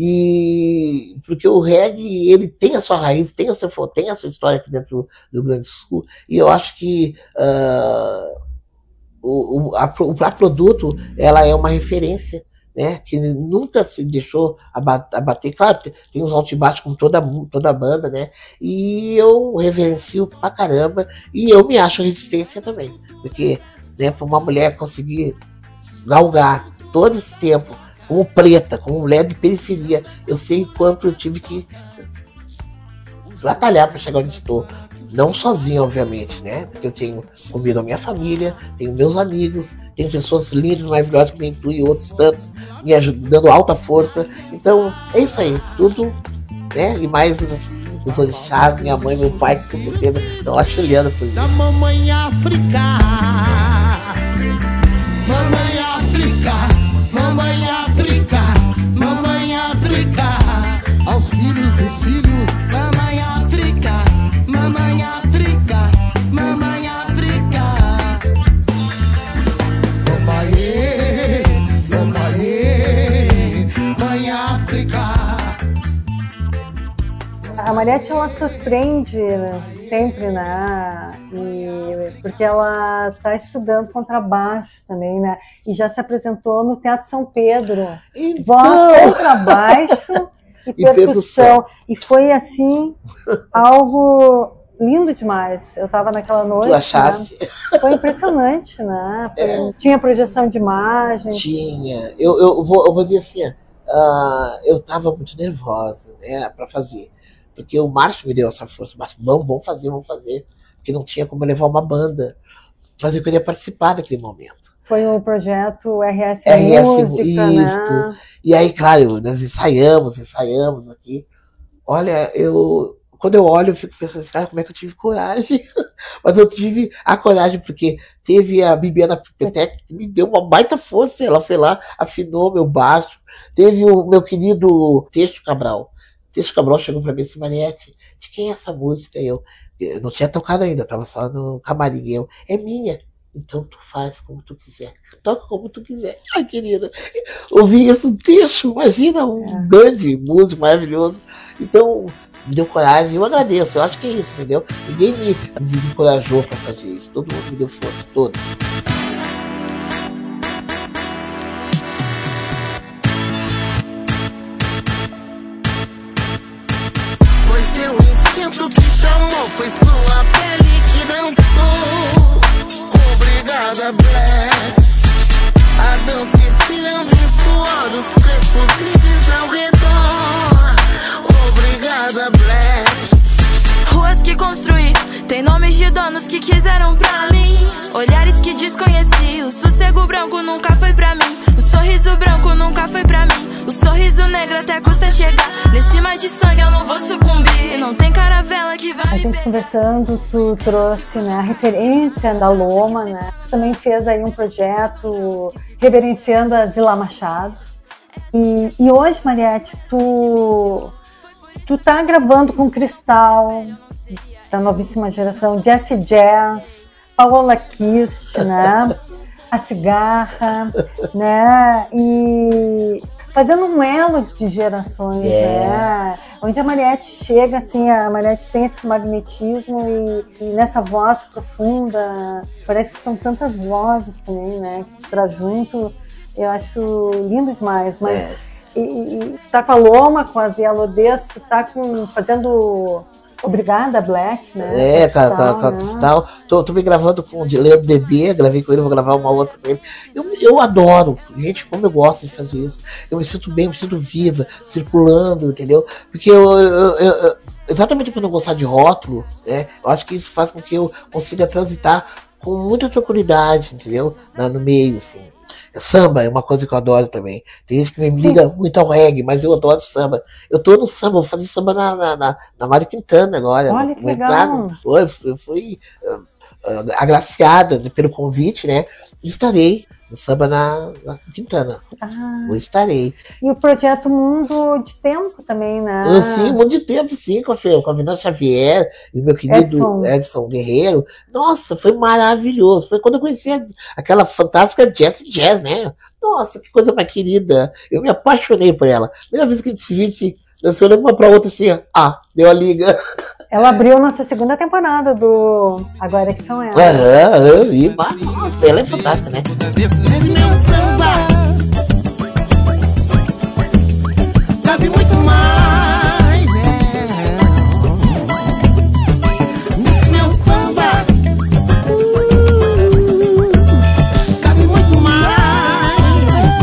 E porque o reggae, ele tem a sua raiz, tem a sua, tem a sua história aqui dentro do Rio Grande do Sul, e eu acho que uh, o, o, a, a produto, ela é uma referência, né, que nunca se deixou abater. Claro, tem uns altos e baixos como toda, toda banda, né? E eu reverencio pra caramba. E eu me acho resistência também. Porque, né, pra uma mulher conseguir galgar todo esse tempo como preta, como mulher de periferia, eu sei quanto eu tive que batalhar pra chegar onde estou. não sozinho, obviamente, né? Porque eu tenho comigo a minha família, tenho meus amigos, tenho pessoas lindas, maravilhosas que nem tu e outros tantos me ajudando, alta força. Então, é isso aí, tudo, né? E mais os orixás, minha mãe, meu pai, que com certeza estão achulhando por isso. Da mamãe África, mamãe África, mamãe África, mamãe África, aos filhos dos filhos, mamãe África, mamãe África, mamãe África, mamãe, mamãe, mãe África. A Mariette, ela surpreende, né, sempre, né? E, porque ela está estudando contrabaixo também, né? E já se apresentou no Teatro São Pedro. Então... Voz, contrabaixo e, e percussão. percussão. E foi, assim, algo lindo demais. Eu estava naquela noite. Tu achaste? Né? Foi impressionante, né? Foi, é. Tinha projeção de imagem. Tinha. Eu, eu, vou, eu vou dizer assim, uh, eu estava muito nervosa, né, para fazer. Porque o Márcio me deu essa força. Mas vamos, vamos fazer, vamos fazer. Porque não tinha como levar uma banda. Mas eu queria participar daquele momento. Foi o projeto R S, R S Música, isto. Né? E aí, claro, nós ensaiamos, ensaiamos aqui. Olha, eu... Quando eu olho, eu fico pensando assim, cara, como é que eu tive coragem? Mas eu tive a coragem, porque teve a Bibiana Petec, que me deu uma baita força. Ela foi lá, afinou meu baixo. Teve o meu querido Texto Cabral. Texto Cabral chegou pra mim assim, Mariette, de quem é essa música? Eu, eu não tinha tocado ainda, tava só no camarim. Eu, é minha. Então tu faz como tu quiser. Toca como tu quiser. Ai, querida. Ouvi isso, um texto, imagina, um é. grande músico maravilhoso. Então, me deu coragem, eu agradeço. Eu acho que é isso, entendeu? Ninguém me desencorajou pra fazer isso. Todo mundo me deu força, todos. Que chamou, foi sua pele que dançou. Obrigada, Black. A dança inspirando em suor, os crespos livres ao redor. Obrigada, Black. Ruas que construí, tem nomes de donos que quiseram pra mim. Olhares que desconheci, o sossego branco nunca foi pra mim. O sorriso branco nunca foi pra mim. O sorriso negro até custa chegar. Nesse mar de sangue eu não vou sucumbir. Não tem caravela que vai. A gente conversando, tu trouxe, né, a referência da Loma, né? Tu também fez aí um projeto reverenciando a Zilá Machado. E, e hoje, Mariette, tu, tu tá gravando com Cristal, da novíssima geração, Jessie Jazz, Paola Kirst, né? A Cigarra, né? E fazendo um elo de gerações, yeah. né? Onde a Mariette chega, assim, a Mariette tem esse magnetismo e, e nessa voz profunda, parece que são tantas vozes também, né? Que traz junto, eu acho lindo demais, mas é. e, e, tá com a Loma, com a Zia Lodez, tá com, fazendo... Obrigada, Black, né? É, com a Cristal. Tô, tô me gravando com o Leandro Bebê, gravei com ele, vou gravar uma outra com ele. Eu, eu adoro, gente, como eu gosto de fazer isso. Eu me sinto bem, eu me sinto viva, circulando, entendeu? Porque eu, eu, eu, eu exatamente por não gostar de rótulo, né? Eu acho que isso faz com que eu consiga transitar com muita tranquilidade, entendeu? Na, no meio, assim. Samba é uma coisa que eu adoro também. Tem gente que me liga Sim. muito ao reggae, mas eu adoro samba. Eu tô no samba, vou fazer samba na, na, na, na Mário Quintana agora. Olha que legal. Eu fui, eu fui uh, uh, agraciada pelo convite, né? E estarei no samba na, na Quintana. Ah. Eu estarei. E o projeto Mundo de Tempo também, né? Eu, sim, Mundo de Tempo, sim, com a, com a Vina Xavier e o meu querido Edson. Edson Guerreiro. Nossa, foi maravilhoso. Foi quando eu conheci a, aquela fantástica Jessie Jazz, né? Nossa, que coisa mais querida. Eu me apaixonei por ela. Primeira vez que a gente se viu, nós olhamos uma pra outra assim, ah, deu a liga. Ela abriu nossa segunda temporada do Agora Que São Elas. Aham, eu vi, mas nossa, ela é fantástica, né? Nesse meu samba cabe muito mais, é. Nesse meu samba uh, cabe muito mais.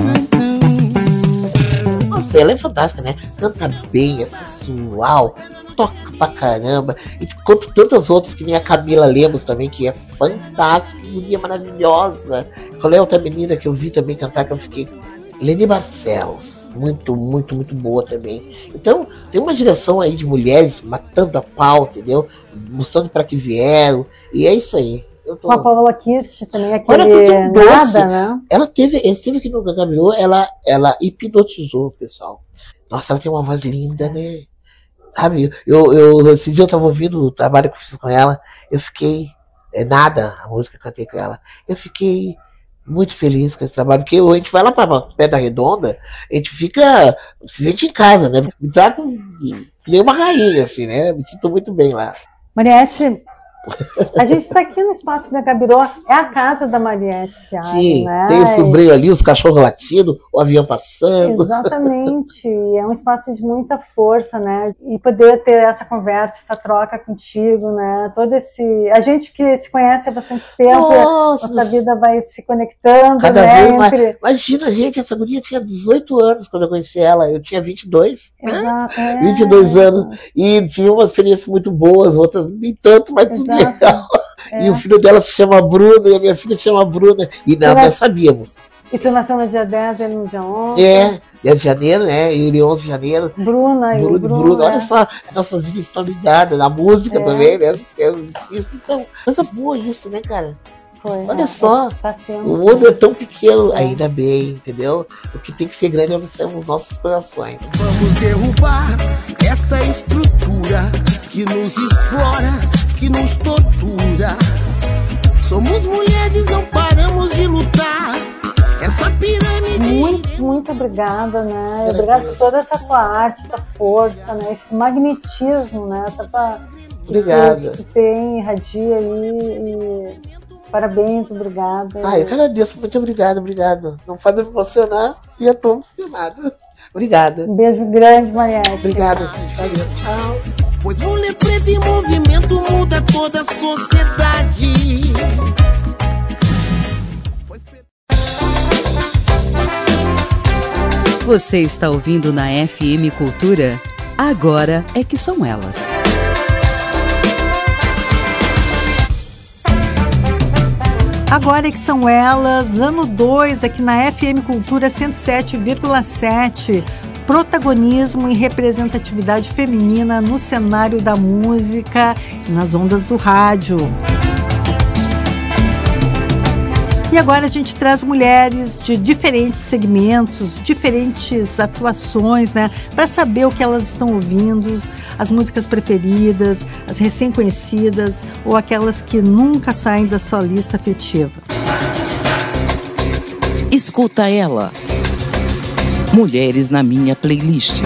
Nossa, ela é fantástica, né? Canta bem, é sensual. toca pra caramba. E quanto tantas outras, que nem a Camila Lemos também, que é fantástica, guria maravilhosa. Qual é a outra menina que eu vi também cantar, que eu fiquei... Lene Barcelos, muito, muito, muito boa também. Então, tem uma geração aí de mulheres matando a pau, entendeu? Mostrando para que vieram, e é isso aí. Eu tô... A Paula Kirst também, aquele Olha, doce, nada, né? Ela teve, esteve aqui no Gabriel, ela, ela hipnotizou o pessoal. Nossa, ela tem uma voz linda, né? Sabe, eu, eu, esse dia eu tava ouvindo o trabalho que eu fiz com ela, eu fiquei, é nada, a música que eu cantei com ela, eu fiquei muito feliz com esse trabalho, porque a gente vai lá pra Pedra Redonda, a gente fica, se sente em casa, né? Me trato nem uma rainha, assim, né? Me sinto muito bem lá. Mariette, a gente está aqui no Espaço da Gabiró, é a casa da Mariette. Sim, né? tem o sobreio ali, os cachorros latindo, o avião passando. Exatamente, é um espaço de muita força, né? E poder ter essa conversa, essa troca contigo, né? Todo esse... A gente que se conhece há bastante tempo, nossa, nossa vida vai se conectando, cada né? vez mais. Entre... Imagina, gente, essa guria tinha dezoito anos quando eu conheci ela, eu tinha vinte e dois. Exato, é. vinte e dois anos, e tinha umas experiências muito boas, outras nem tanto, mas tudo Exato. legal. É. E o filho dela se chama Bruno, e a minha filha se chama Bruna, e nós nas... sabíamos. E tu nasceu no dia dez, ele no dia onze. É, dez de janeiro, né? E ele onze de janeiro. Bruna e Bruno, Bruno. Bruno. É. Olha só, nossas vidas estão ligadas, na música é. também, né? Eu insisto. Então, coisa boa isso, né, cara? Foi, olha é, só, tá sendo... o mundo é tão pequeno, é. ainda bem, entendeu? O que tem que ser grande é onde estão os nossos corações. Vamos derrubar esta estrutura que nos explora, que nos tortura. Somos mulheres, não paramos de lutar. Essa pirâmide... Muito, muito obrigada, né? Obrigada por toda essa tua arte, tua força, né? Esse magnetismo, né? Tava... Obrigada. Que, que tem, irradia aí e... Parabéns, obrigada. Ah, eu que agradeço, muito obrigado, obrigado. Não faz eu me emocionar e eu tô emocionada. Obrigada. Um beijo grande, Mariette. Obrigada, gente. Valeu, tchau. Pois mulher preta em movimento muda toda a sociedade. Você está ouvindo na F M Cultura? Agora é que são elas. Agora é que são elas, ano dois, aqui na F M Cultura cento e sete vírgula sete. Protagonismo e representatividade feminina no cenário da música e nas ondas do rádio. E agora a gente traz mulheres de diferentes segmentos, diferentes atuações, né? Para saber o que elas estão ouvindo, as músicas preferidas, as recém-conhecidas ou aquelas que nunca saem da sua lista afetiva. Escuta ela. Mulheres na minha playlist.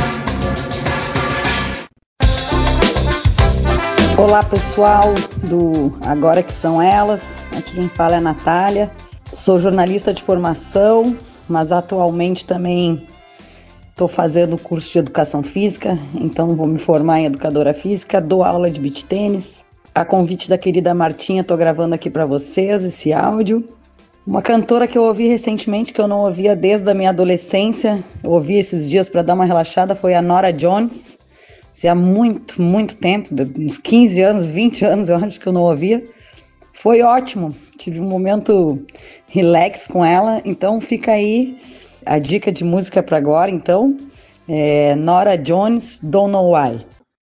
Olá, pessoal do Agora que são elas. Aqui quem fala é a Natália. Sou jornalista de formação, mas atualmente também estou fazendo curso de educação física, então vou me formar em educadora física, dou aula de beach tênis. A convite da querida Martinha, estou gravando aqui para vocês esse áudio. Uma cantora que eu ouvi recentemente, que eu não ouvia desde a minha adolescência, eu ouvi esses dias para dar uma relaxada, foi a Norah Jones. Há muito, muito tempo, uns quinze anos, vinte anos eu acho que eu não ouvia. Foi ótimo, tive um momento relax com ela, então fica aí a dica de música para agora, então, é Norah Jones, Don't Know Why.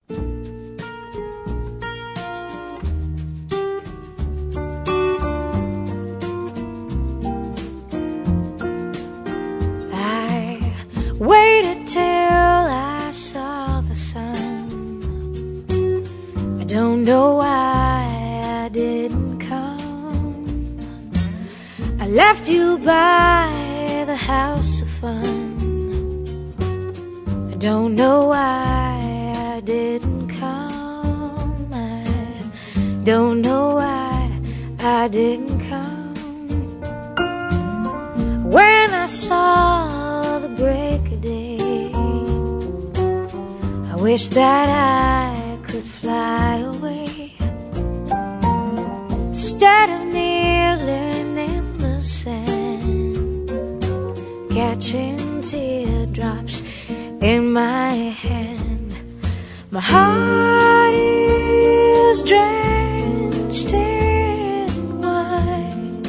I waited till I saw the sun. I don't know why I didn't come. I left you by the house of fun. I don't know why I didn't come. I don't know why I didn't come. When I saw the break of day, I wish that I could fly away instead of kneeling in the sand, catching teardrops in my hand. My My heart is drenched in wine,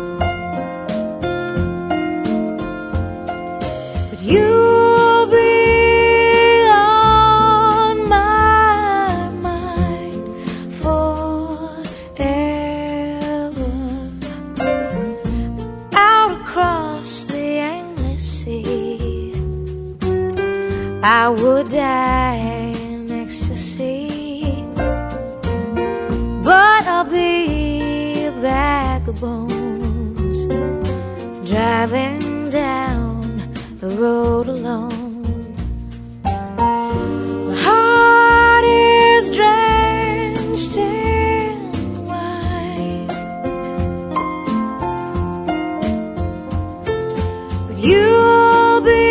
but you'll be on my mind forever. Out across the endless sea, I would die in ecstasy, but I'll be a bag of bones, driving down the road alone. My heart is drenched in wine, but you'll be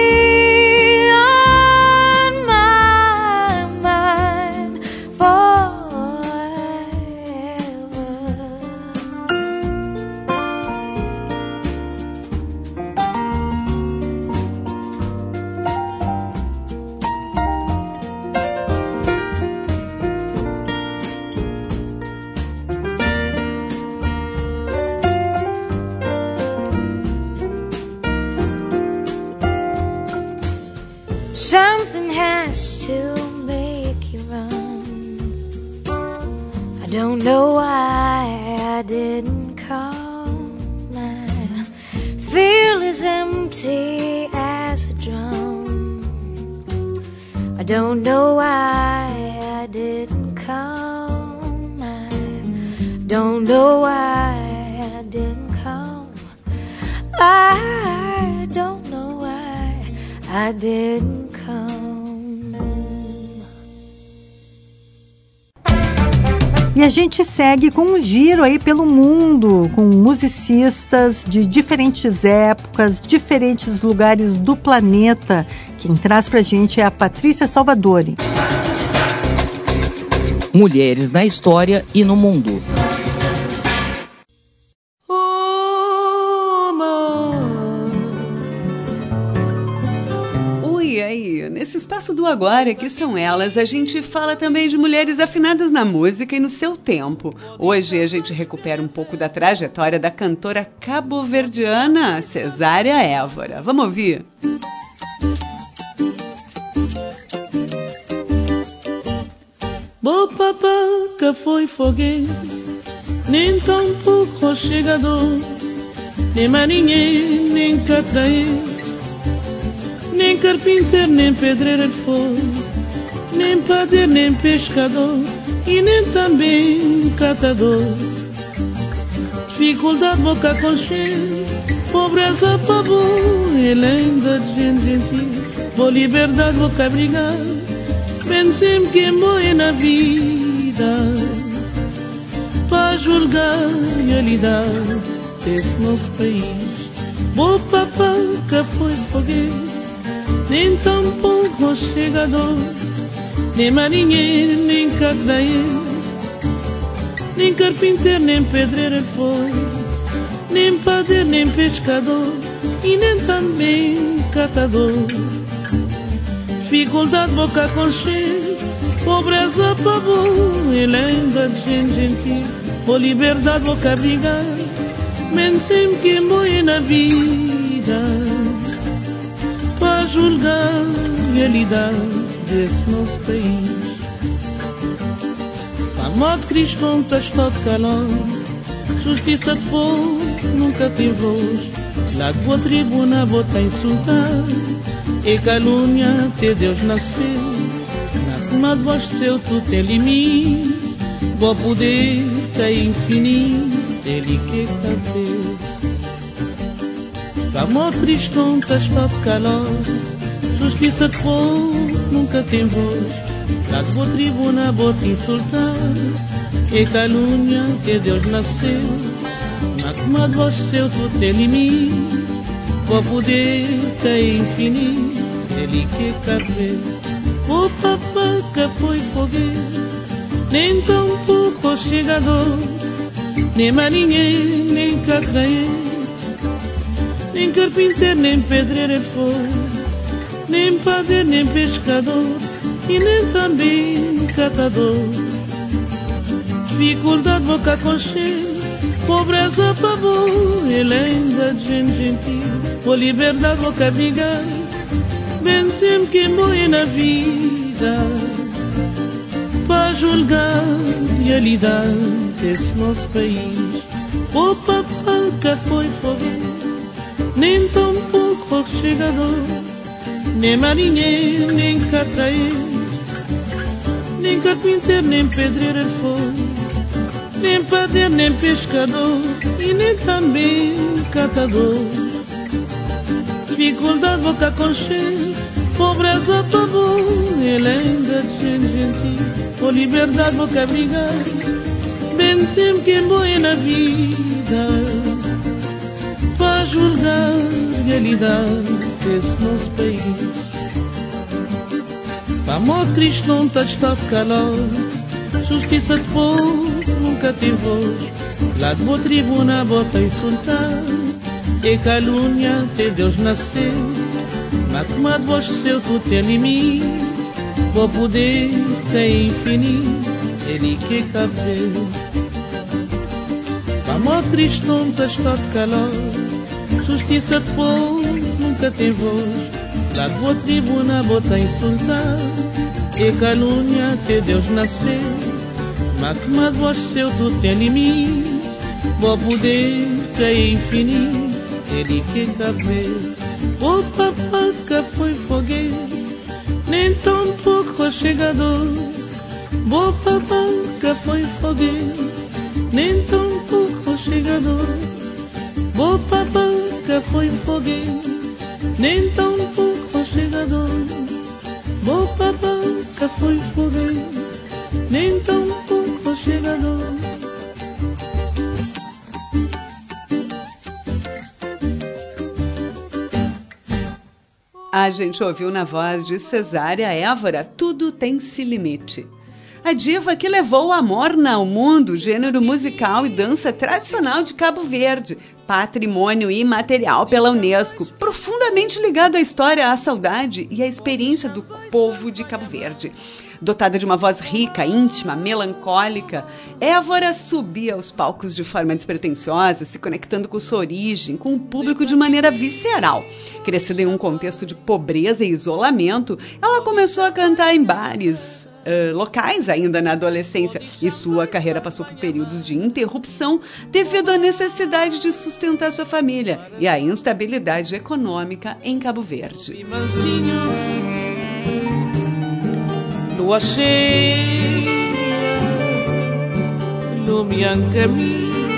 something has to make you run. I don't know why I didn't come. I feel as empty as a drum. I don't know why I didn't come. I don't know why I didn't come. I don't know why I didn't come. E a gente segue com um giro aí pelo mundo, com musicistas de diferentes épocas, diferentes lugares do planeta. Quem traz pra gente é a Patrícia Salvadori. Mulheres na história e no mundo. Nesse espaço do Agora, que são elas, a gente fala também de mulheres afinadas na música e no seu tempo. Hoje a gente recupera um pouco da trajetória da cantora cabo-verdiana Cesária Évora. Vamos ouvir? Bo papá que foi fogueiro, nem tão pouco chegador, nem marinheiro, nem catraeiro, nem carpinteiro, nem pedreiro foi, nem padeiro, nem pescador, e nem também catador. Dificuldade, boca com cheiro, pobreza para bom, ele ainda de gente gentil. Boa liberdade, boca brigar, pensem que é boa na vida, para julgar a realidade desse nosso país. Boa papá que foi fogueiro, nem tão pouco chegador, nem marinheiro, nem catraeiro, nem carpinteiro, nem pedreiro foi, nem padeiro, nem pescador, e nem também catador. Dificuldade, boca com cheiro, pobreza para bom, ele ainda de gente gentil. Por liberdade, boca brigar, men sempre que morre na vida, para julgar a realidade desse nosso país. A morte cristã está de calor, justiça de povo nunca tem voz. Lá de boa tribuna bota insultar, e calúnia até Deus nasceu. Na tomada voz seu tu tem limite, bom poder tem infinito, ele que cabeu. A morte cristã está de calor, justiça de povo nunca tem voz. Lá de boa tribuna bota insultar, e calúnia que Deus nasceu. Na tomada voz seu tu tem limite, bom poder tem infinito, ele que cabeu. O papá que foi fogueiro, nem tão pouco chegador, nem marinheiro, nem catraeiro, nem carpinteiro, nem pedreiro foi, nem padeiro, nem pescador, e nem também catador. Dificuldade boca consciente, pobreza pavor, lenda de gente gentil, por liberdade boca brigar, bem sempre que morre na vida, para julgar realidade desse nosso país. O papá que foi fogueiro, nem tão pouco chegador, nem marinheiro, nem catraeiro, nem carpinteiro, nem pedreiro foi, nem padeiro, nem pescador, e nem também catador. Dificuldade boca consciente, pobreza pavor, lenda de gente gentil, por liberdade boca brigar, bem sempre que morre na vida, para julgar realidade desse nosso país. Para morte cristão está estado calor, justiça de povo nunca tem voz, lá de boa tribuna bota insultar, e calúnia até Deus nasceu, mas como a de vós seu tu tem limite, o poder tem infinito, ele que cabe. Para morte cristão está estado calor, justiça de povo nunca tem voz, lá de boa tribuna bota insultar, e calúnia até Deus nasceu, mas como a de vós seu tu tem limite, o poder é infinito, ele que cabe. O papá que foi fogueiro, nem tão pouco chegador. O papá que foi fogueiro, nem tão pouco chegador. O papá que foi fogueiro, nem tão pouco chegador. O papá que foi fogueiro, nem tão pouco chegador. A gente ouviu na voz de Cesária Évora, Tudo Tem-se Limite. A diva que levou a morna ao mundo, gênero musical e dança tradicional de Cabo Verde, patrimônio imaterial pela Unesco, profundamente ligado à história, à saudade e à experiência do povo de Cabo Verde. Dotada de uma voz rica, íntima, melancólica, Évora subia aos palcos de forma despretensiosa, se conectando com sua origem, com o público de maneira visceral. Crescida em um contexto de pobreza e isolamento, ela começou a cantar em bares uh, locais ainda na adolescência, e sua carreira passou por períodos de interrupção devido à necessidade de sustentar sua família e à instabilidade econômica em Cabo Verde. Lua cheia, iluminando caminho,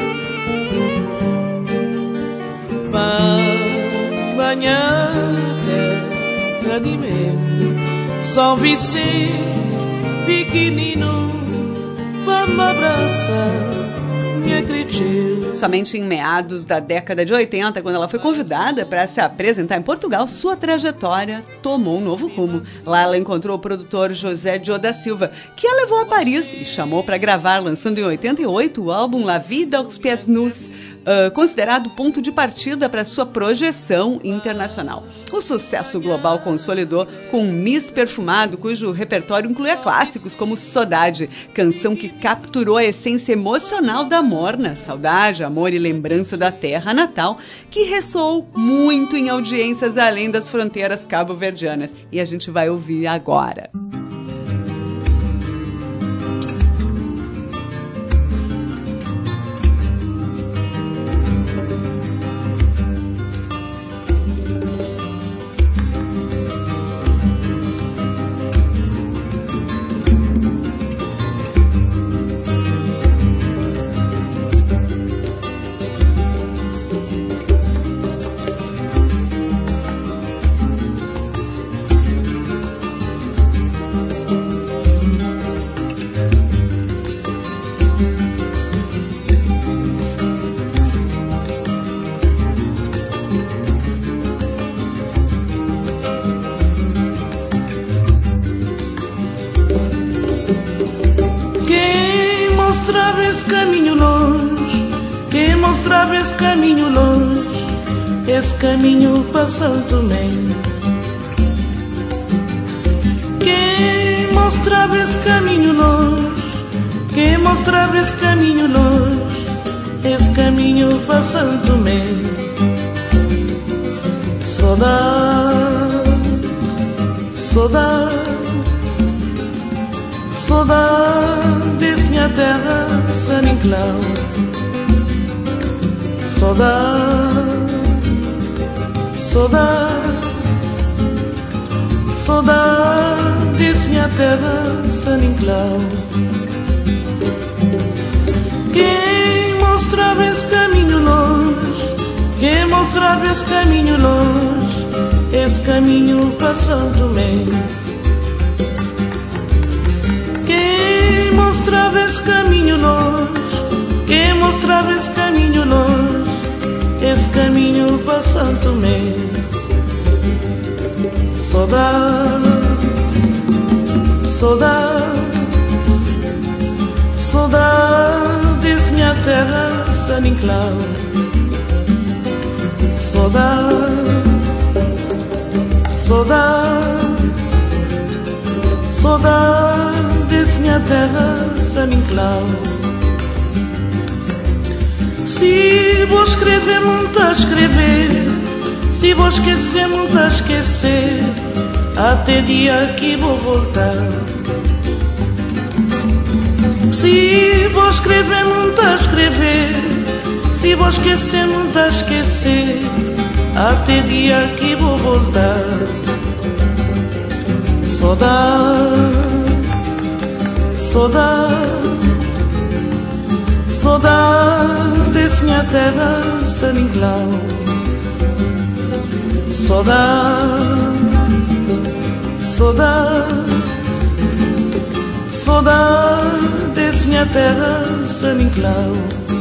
para banhar a terra de meu São Vicente, pequenino, vamos abraçar. Somente em meados da década de oitenta, quando ela foi convidada para se apresentar em Portugal, sua trajetória tomou um novo rumo. Lá ela encontrou o produtor José Dio da Silva, que a levou a Paris e chamou para gravar, lançando em oitenta e oito o álbum La Vie aux Pieds Nus, Uh, considerado ponto de partida para sua projeção internacional. O sucesso global consolidou com Miss Perfumado, cujo repertório incluía clássicos como Saudade, canção que capturou a essência emocional da morna, saudade, amor e lembrança da terra natal, que ressoou muito em audiências além das fronteiras cabo-verdianas. E a gente vai ouvir agora. mostrava esse caminho longe, quem mostrava esse caminho longe, esse caminho para São Tomé. Quem mostrava esse caminho longe, quem mostrava esse caminho longe, esse caminho para São Tomé. Saudade, saudade, saudade desse minha terra, São Nicolau. Saudade, saudade, saudade desse minha terra, São Nicolau. Quem mostrava esse caminho longe, quem mostrava esse caminho longe, esse caminho para São Tomé. Quem mostrava esse caminho longe, quem mostrava esse caminho longe, esse caminho para São Tomé. Saudade, saudade, saudade desse minha terra, São Nicolau. Saudade, saudade, saudade desse minha terra, São Nicolau. Se vou escrever, muito a escrever, se vou esquecer, muito a esquecer, até dia que vou voltar. Se vou escrever, muito a escrever, se vou esquecer, muito a esquecer, até dia que vou voltar. Saudade, saudade, saudade desse minha terra, São Nicolau. Saudade, saudade, saudade desse minha terra, São Nicolau.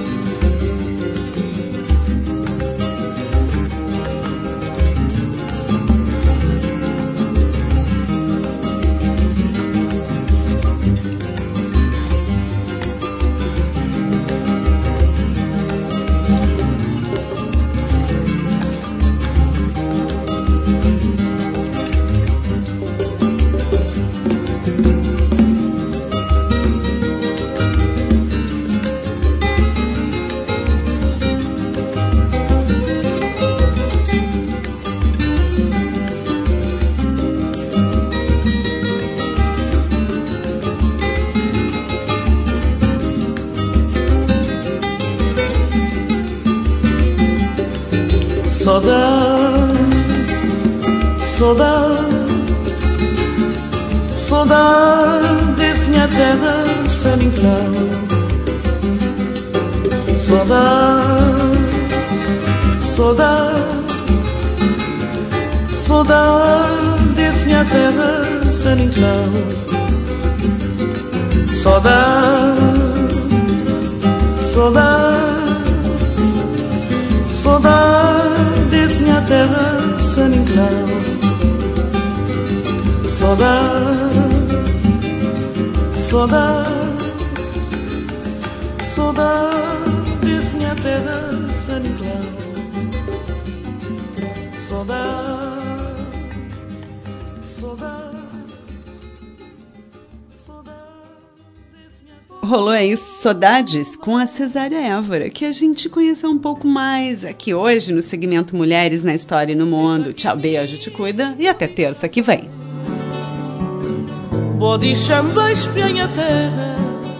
Saudade, saudade, saudade desse minha terra, São Nicolau. Saudade, saudade, saudade desse minha terra, São Nicolau. Saudade, saudade, saudade desse minha terra, São Nicolau. Saudade, saudade, saudade desse minha terra, São Nicolau. Saudade, saudade, saudade desse minha terra. Rolou aí Saudades com a Cesária Évora, que a gente conheceu um pouco mais aqui hoje no segmento Mulheres na História e no Mundo. Tchau, beijo, te cuida e até terça que vem. Bode chamba espianha a terra.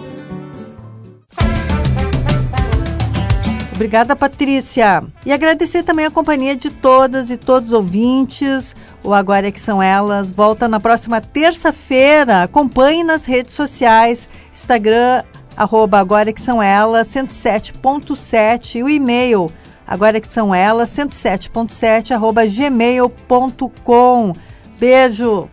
Obrigada, Patrícia. E agradecer também a companhia de todas e todos os ouvintes. O Agora é que São Elas volta na próxima terça-feira. Acompanhe nas redes sociais, Instagram, arroba Agora é que São Elas, cento e sete ponto sete, e o e-mail, agora é que são elas, cento e sete ponto sete, arroba gmail ponto com. Beijo!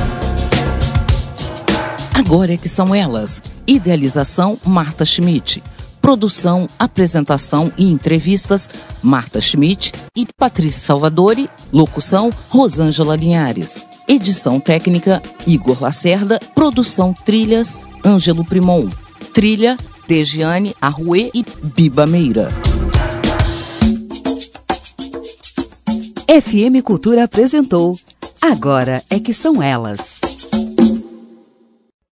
Agora é que São Elas. Idealização, Marta Schmidt. Produção, apresentação e entrevistas, Marta Schmidt e Patrícia Salvadori. Locução, Rosângela Linhares. Edição técnica, Igor Lacerda. Produção trilhas, Ângelo Primon. Trilha, Dejiane Arruê e Biba Meira. F M Cultura apresentou Agora é que São Elas.